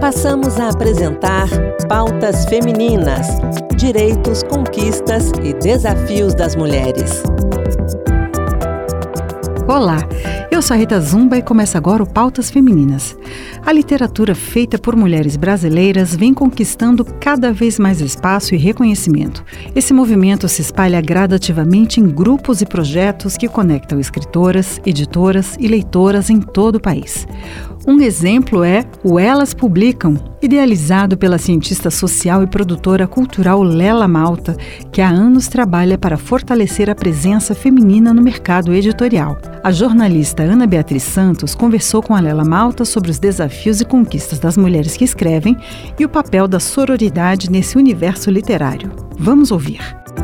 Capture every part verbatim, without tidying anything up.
Passamos a apresentar Pautas Femininas, direitos, conquistas e desafios das mulheres. Olá, eu sou a Rita Zumba e começa agora o Pautas Femininas. A literatura feita por mulheres brasileiras vem conquistando cada vez mais espaço e reconhecimento. Esse movimento se espalha gradativamente em grupos e projetos que conectam escritoras, editoras e leitoras em todo o país. Um exemplo é o Elas Publicam, idealizado pela cientista social e produtora cultural Lela Malta, que há anos trabalha para fortalecer a presença feminina no mercado editorial. A jornalista Ana Beatriz Santos conversou com a Lela Malta sobre os desafios e conquistas das mulheres que escrevem e o papel da sororidade nesse universo literário. Vamos ouvir.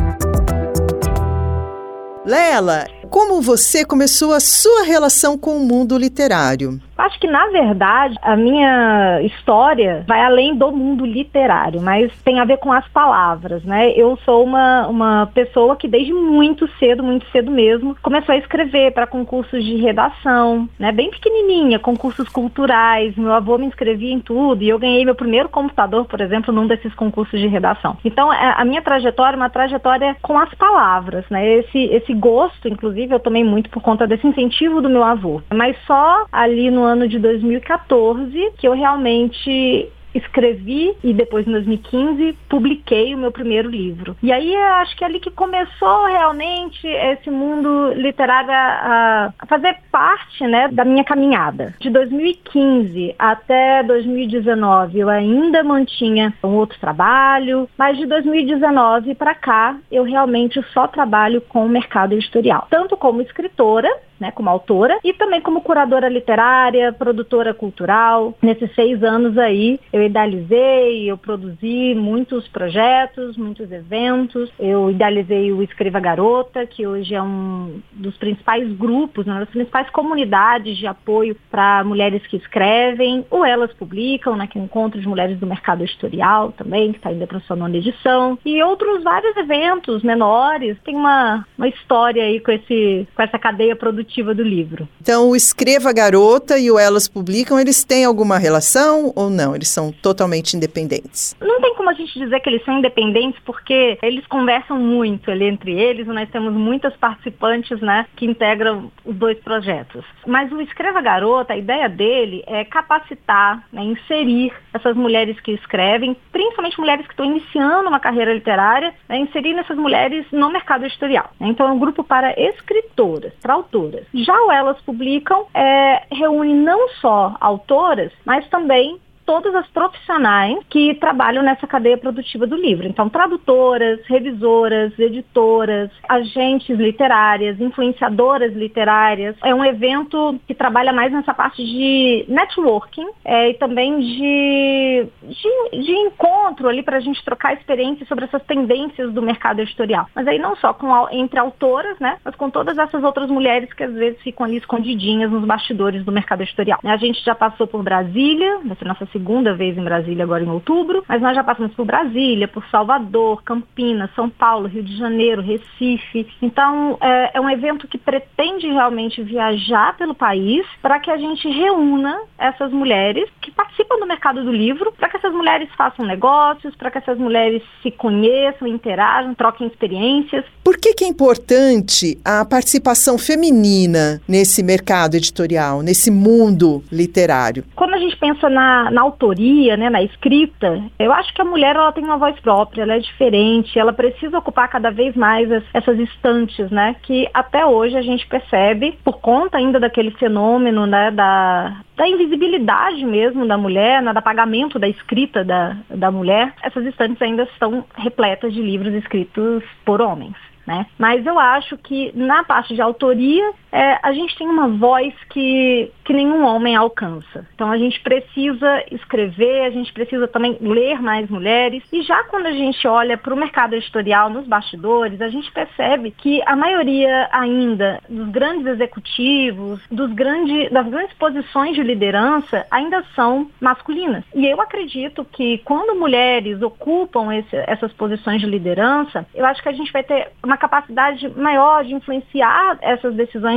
Lela, como você começou a sua relação com o mundo literário? Acho que, na verdade, a minha história vai além do mundo literário, mas tem a ver com as palavras, né? Eu sou uma, uma pessoa que desde muito cedo, muito cedo mesmo, começou a escrever para concursos de redação, né? Bem pequenininha, concursos culturais. Meu avô me inscrevia em tudo e eu ganhei meu primeiro computador, por exemplo, num desses concursos de redação. Então, a minha trajetória é uma trajetória com as palavras, né? Esse, esse gosto, inclusive, eu tomei muito por conta desse incentivo do meu avô. Mas só ali no ano de dois mil e catorze, que eu realmente escrevi e depois em dois mil e quinze publiquei o meu primeiro livro. E aí eu acho que é ali que começou realmente esse mundo literário a, a fazer parte, né, da minha caminhada. De dois mil e quinze até dois mil e dezenove eu ainda mantinha um outro trabalho, mas de dois mil e dezenove para cá eu realmente só trabalho com o mercado editorial. Tanto como escritora, né, como autora, e também como curadora literária, produtora cultural. Nesses seis anos aí, eu idealizei, eu produzi muitos projetos, muitos eventos. Eu idealizei o Escreva Garota, que hoje é um dos principais grupos, uma das principais comunidades de apoio para mulheres que escrevem. O Elas Publicam, né, que é um encontro de mulheres do mercado editorial também, que está indo para a sua nona edição. E outros vários eventos menores. Tem uma, uma história aí com, esse, com essa cadeia produtiva do livro. Então, o Escreva Garota e o Elas Publicam, eles têm alguma relação ou não? Eles são totalmente independentes? Não tem como a gente dizer que eles são independentes, porque eles conversam muito ali entre eles. Nós temos muitas participantes, né, que integram os dois projetos. Mas o Escreva Garota, a ideia dele é capacitar, né, inserir essas mulheres que escrevem, principalmente mulheres que estão iniciando uma carreira literária, né, inserir essas mulheres no mercado editorial. Então, é um grupo para escritoras, para autoras. Já o Elas Publicam é, reúne não só autoras, mas também todas as profissionais que trabalham nessa cadeia produtiva do livro. Então, tradutoras, revisoras, editoras, agentes literárias, influenciadoras literárias. É um evento que trabalha mais nessa parte de networking é, e também de, de, de encontro ali para a gente trocar experiências sobre essas tendências do mercado editorial. Mas aí não só com, entre autoras, né, mas com todas essas outras mulheres que às vezes ficam ali escondidinhas nos bastidores do mercado editorial. A gente já passou por Brasília, vai ser nossa segunda vez em Brasília agora em outubro, mas nós já passamos por Brasília, por Salvador, Campinas, São Paulo, Rio de Janeiro, Recife. Então, é, é um evento que pretende realmente viajar pelo país para que a gente reúna essas mulheres que participam do mercado do livro, para que essas mulheres façam negócios, para que essas mulheres se conheçam, interajam, troquem experiências. Por que que é importante a participação feminina nesse mercado editorial, nesse mundo literário? Quando a gente pensa na, na autoria, né, na escrita, eu acho que a mulher ela tem uma voz própria, ela é diferente, ela precisa ocupar cada vez mais as, essas estantes, né, que até hoje a gente percebe, por conta ainda daquele fenômeno, né, da, da invisibilidade mesmo da mulher, né, do apagamento da escrita da, da mulher, essas estantes ainda estão repletas de livros escritos por homens. Né? Mas eu acho que na parte de autoria, é, a gente tem uma voz que, que nenhum homem alcança. Então a gente precisa escrever, a gente precisa também ler mais mulheres. E já quando a gente olha para o mercado editorial, nos bastidores, a gente percebe que a maioria ainda dos grandes executivos, dos grande, das grandes posições de liderança, ainda são masculinas. E eu acredito que quando mulheres ocupam esse, essas posições de liderança, eu acho que a gente vai ter uma capacidade maior de influenciar essas decisões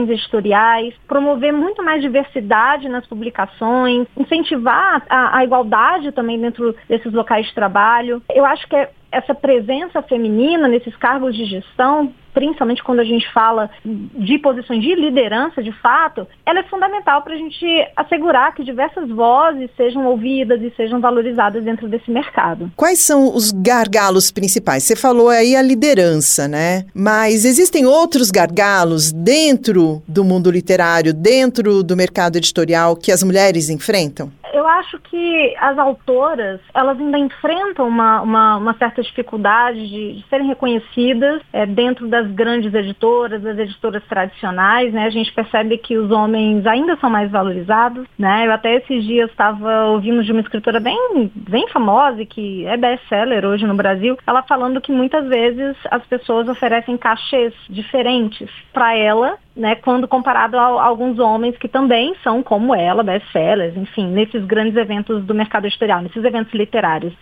produções editoriais, promover muito mais diversidade nas publicações, incentivar a, a igualdade também dentro desses locais de trabalho. Eu acho que é essa presença feminina nesses cargos de gestão, principalmente quando a gente fala de posições de liderança, de fato, ela é fundamental para a gente assegurar que diversas vozes sejam ouvidas e sejam valorizadas dentro desse mercado. Quais são os gargalos principais? Você falou aí a liderança, né? Mas existem outros gargalos dentro do mundo literário, dentro do mercado editorial que as mulheres enfrentam? Eu acho que as autoras, elas ainda enfrentam uma, uma, uma certa dificuldade de, de serem reconhecidas é, dentro das grandes editoras, das editoras tradicionais, né? A gente percebe que os homens ainda são mais valorizados, né? Eu até esses dias estava ouvindo de uma escritora bem, bem famosa, que é best-seller hoje no Brasil, ela falando que muitas vezes as pessoas oferecem cachês diferentes para ela, né, quando comparado a, a alguns homens que também são, como ela, best-sellers, enfim, nesses grandes eventos do mercado editorial, nesses eventos literários.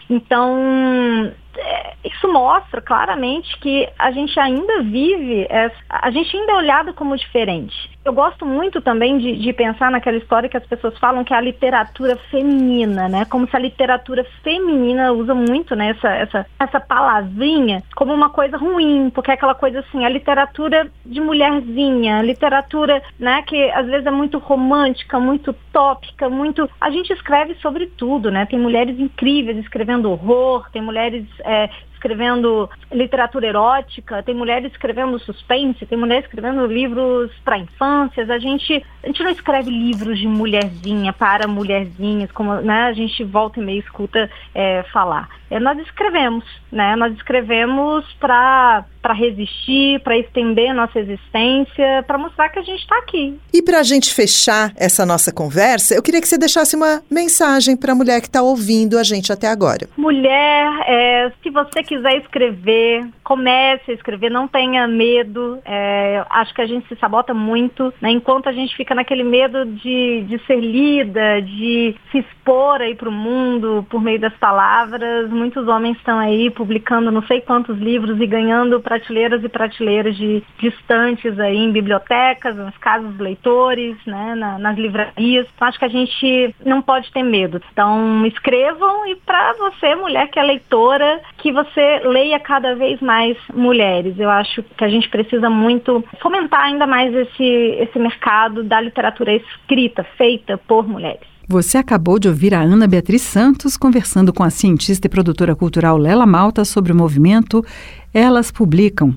Então, é, isso mostra claramente que a gente ainda vive, é, a gente ainda é olhado como diferente. Eu gosto muito também de, de pensar naquela história que as pessoas falam que é a literatura feminina, né? Como se a literatura feminina usa muito, né, essa, essa, essa palavrinha como uma coisa ruim, porque é aquela coisa assim, a literatura de mulherzinha, a literatura, né, que às vezes é muito romântica, muito utópica, muito... A gente escreve sobre tudo, né? Tem mulheres incríveis escrevendo horror, tem mulheres... É, escrevendo literatura erótica, tem mulheres escrevendo suspense, tem mulheres escrevendo livros para infâncias. A gente, a gente não escreve livros de mulherzinha para mulherzinhas, como, né, a gente volta e meia escuta é, falar. É, nós escrevemos, né? Nós escrevemos para para resistir, para estender nossa existência, para mostrar que a gente está aqui. E para a gente fechar essa nossa conversa, eu queria que você deixasse uma mensagem para a mulher que está ouvindo a gente até agora. Mulher, é, se você quiser escrever, comece a escrever, não tenha medo. É, acho que a gente se sabota muito, né? Enquanto a gente fica naquele medo de, de ser lida, de se expor aí para o mundo por meio das palavras. Muitos homens estão aí publicando não sei quantos livros e ganhando prateleiras e prateleiras de, de estantes aí em bibliotecas, nas casas dos leitores, né, na, nas livrarias. Então, acho que a gente não pode ter medo. Então, escrevam, e para você, mulher que é leitora, que você leia cada vez mais mulheres. Eu acho que a gente precisa muito fomentar ainda mais esse, esse mercado da literatura escrita, feita por mulheres. Você acabou de ouvir a Ana Beatriz Santos conversando com a cientista e produtora cultural Lela Malta sobre o movimento Elas Publicam.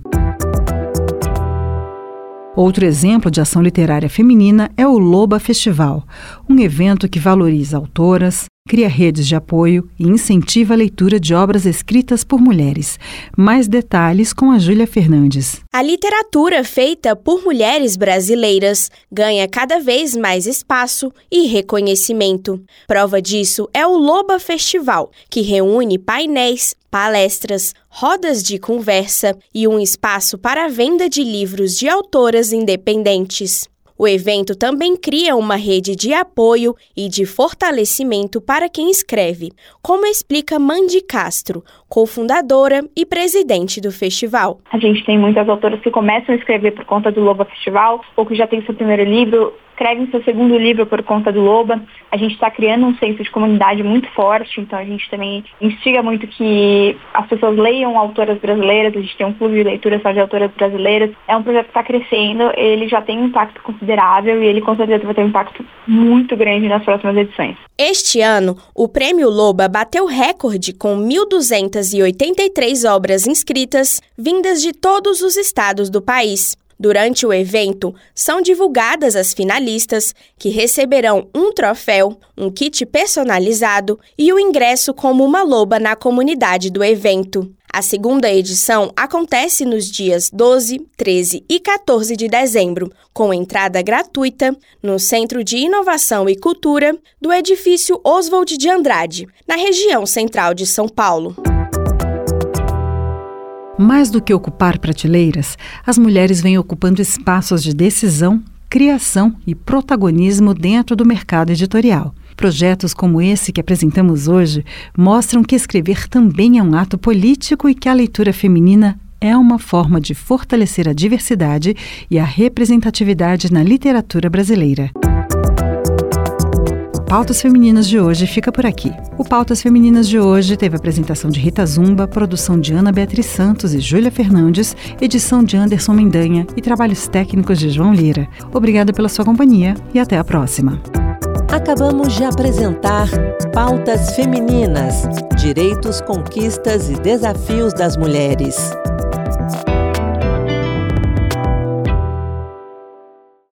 Outro exemplo de ação literária feminina é o Loba Festival, um evento que valoriza autoras, cria redes de apoio e incentiva a leitura de obras escritas por mulheres. Mais detalhes com a Júlia Fernandes. A literatura feita por mulheres brasileiras ganha cada vez mais espaço e reconhecimento. Prova disso é o Loba Festival, que reúne painéis, palestras, rodas de conversa e um espaço para a venda de livros de autoras independentes. O evento também cria uma rede de apoio e de fortalecimento para quem escreve, como explica Mandy Castro, cofundadora e presidente do festival. A gente tem muitas autoras que começam a escrever por conta do Loba Festival, ou que já tem seu primeiro livro, escrevem seu segundo livro por conta do Loba. A gente está criando um senso de comunidade muito forte, então a gente também instiga muito que as pessoas leiam autoras brasileiras. A gente tem um clube de leitura só de autoras brasileiras. É um projeto que está crescendo, ele já tem um impacto considerável e ele com certeza vai ter um impacto muito grande nas próximas edições. Este ano, o Prêmio Loba bateu recorde com mil duzentas e oitenta e três obras inscritas, vindas de todos os estados do país. Durante o evento, são divulgadas as finalistas, que receberão um troféu, um kit personalizado e o ingresso como uma loba na comunidade do evento. A segunda edição acontece nos dias doze, treze e quatorze de dezembro, com entrada gratuita no Centro de Inovação e Cultura do edifício Oswald de Andrade, na região central de São Paulo. Mais do que ocupar prateleiras, as mulheres vêm ocupando espaços de decisão, criação e protagonismo dentro do mercado editorial. Projetos como esse que apresentamos hoje mostram que escrever também é um ato político e que a leitura feminina é uma forma de fortalecer a diversidade e a representatividade na literatura brasileira. O Pautas Femininas de hoje fica por aqui. O Pautas Femininas de hoje teve a apresentação de Rita Zumba, produção de Ana Beatriz Santos e Júlia Fernandes, edição de Anderson Mendanha e trabalhos técnicos de João Lira. Obrigada pela sua companhia e até a próxima. Acabamos de apresentar Pautas Femininas, Direitos, Conquistas e Desafios das Mulheres.